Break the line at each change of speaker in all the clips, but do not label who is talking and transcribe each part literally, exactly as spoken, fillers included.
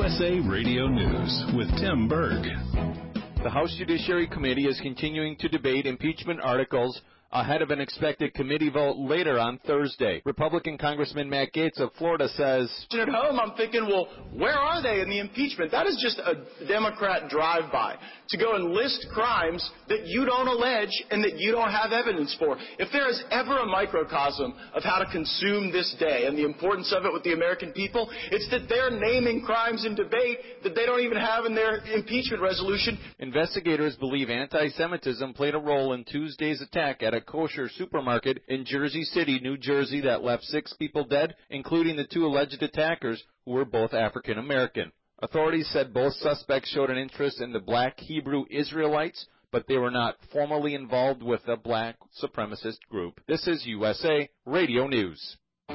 S A Radio News with Tim Berg.
The House Judiciary Committee is continuing to debate impeachment articles ahead of an expected committee vote later on Thursday. Republican Congressman Matt Gaetz of Florida says,
At home, I'm thinking, well, where are they in the impeachment? That is just a Democrat drive-by to go and list crimes that you don't allege and that you don't have evidence for. If there is ever a microcosm of how to consume this day and the importance of it with the American people, it's that they're naming crimes in debate that they don't even have in their impeachment resolution.
Investigators believe anti-Semitism played a role in Tuesday's attack at a kosher supermarket in Jersey City, New Jersey, that left six people dead, including the two alleged attackers, who were both African American. Authorities said both suspects showed an interest in the black Hebrew Israelites, but they were not formally involved with the black supremacist group. This is U S A Radio News.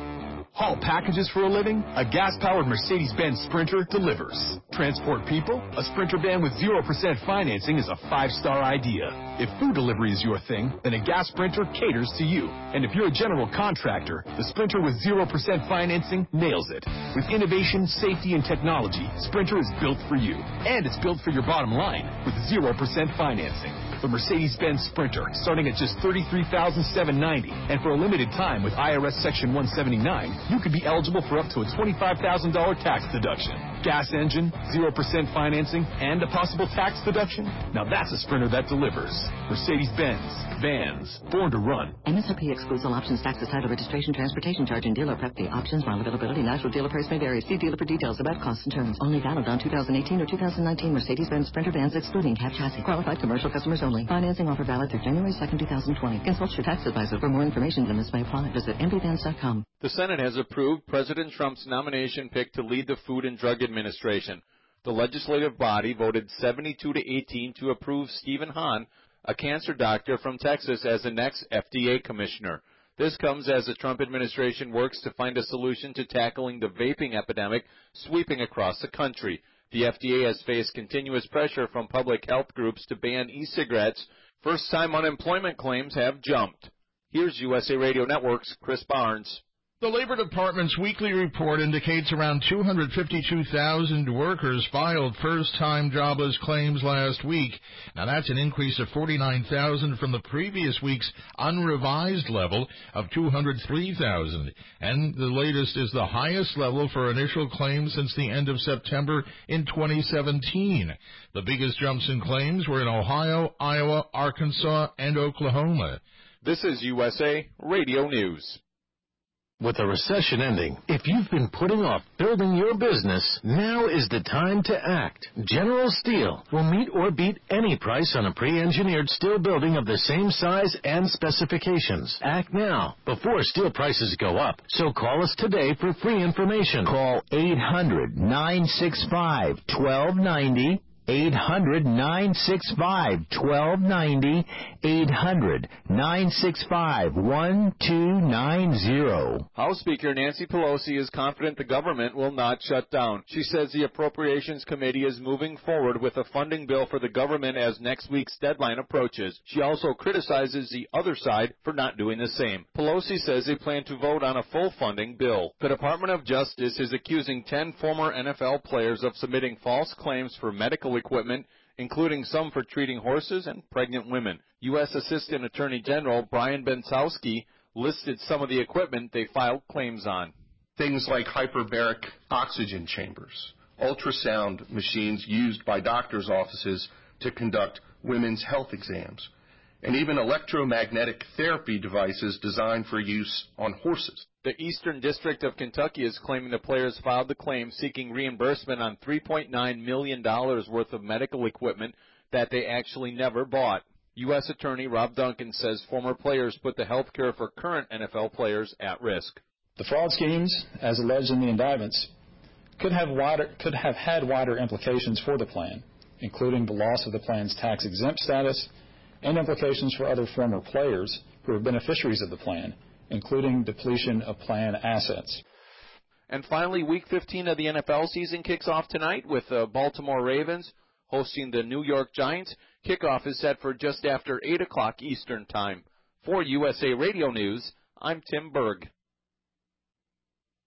Haul packages for a living? A gas-powered Mercedes-Benz Sprinter delivers. Transport people? A Sprinter van with zero percent financing is a five-star idea. If food delivery is your thing, then a gas Sprinter caters to you. And if you're a general contractor, the Sprinter with zero percent financing nails it. With innovation, safety, and technology, Sprinter is built for you. And it's built for your bottom line with zero percent financing. The Mercedes-Benz Sprinter, starting at just thirty-three thousand seven hundred ninety dollars. And for a limited time with I R S Section one seventy-nine, you could be eligible for up to a twenty-five thousand dollars tax deduction. Gas engine, zero percent financing, and a possible tax deduction? Now that's a Sprinter that delivers. Mercedes-Benz. Vans. Born to run.
M S R P excludes all options, taxes, title, registration, transportation charge, and dealer prep fee. Options, while availability, national dealer price may vary. See dealer for details about costs and terms. Only valid on two thousand eighteen or two thousand nineteen Mercedes-Benz Sprinter vans excluding cab chassis. Qualified commercial customers only. Financing offer valid through January second, two thousand twenty. Consult your tax advisor for more information. Limits may apply. Visit m b vans dot com.
The Senate has approved President Trump's nomination pick to lead the Food and Drug Administration. The legislative body voted seventy-two to eighteen to approve Stephen Hahn, a cancer doctor from Texas, as the next F D A commissioner. This comes as the Trump administration works to find a solution to tackling the vaping epidemic sweeping across the country. The F D A has faced continuous pressure from public health groups to ban e-cigarettes. First-time unemployment claims have jumped. Here's U S A Radio Network's Chris Barnes.
The Labor Department's weekly report indicates around two hundred fifty-two thousand workers filed first-time jobless claims last week. Now, that's an increase of forty-nine thousand from the previous week's unrevised level of two hundred three thousand. And the latest is the highest level for initial claims since the end of September in twenty seventeen. The biggest jumps in claims were in Ohio, Iowa, Arkansas, and Oklahoma.
This is U S A Radio News.
With the recession ending, if you've been putting off building your business, now is the time to act. General Steel will meet or beat any price on a pre-engineered steel building of the same size and specifications. Act now, before steel prices go up. So call us today for free information.
Call eight hundred, nine six five, one two nine zero. eight hundred, nine six five, one two nine zero. eight hundred, nine six five, one two nine zero.
House Speaker Nancy Pelosi is confident the government will not shut down. She says the Appropriations Committee is moving forward with a funding bill for the government as next week's deadline approaches. She also criticizes the other side for not doing the same. Pelosi says they plan to vote on a full funding bill. The Department of Justice is accusing ten former N F L players of submitting false claims for medical equipment, including some for treating horses and pregnant women. U S Assistant Attorney General Brian Bensowski listed some of the equipment they filed claims on.
Things like hyperbaric oxygen chambers, ultrasound machines used by doctors' offices to conduct women's health exams, and even electromagnetic therapy devices designed for use on horses.
The Eastern District of Kentucky is claiming the players filed the claim seeking reimbursement on three point nine million dollars worth of medical equipment that they actually never bought. U S Attorney Rob Duncan says former players put the health care for current N F L players at risk.
The fraud schemes, as alleged in the indictments, could have wider, could have had wider implications for the plan, including the loss of the plan's tax-exempt status and implications for other former players who are beneficiaries of the plan, including depletion of plan assets.
And finally, Week fifteen of the N F L season kicks off tonight with the Baltimore Ravens hosting the New York Giants. Kickoff is set for just after eight o'clock Eastern Time. For U S A Radio News, I'm Tim Berg.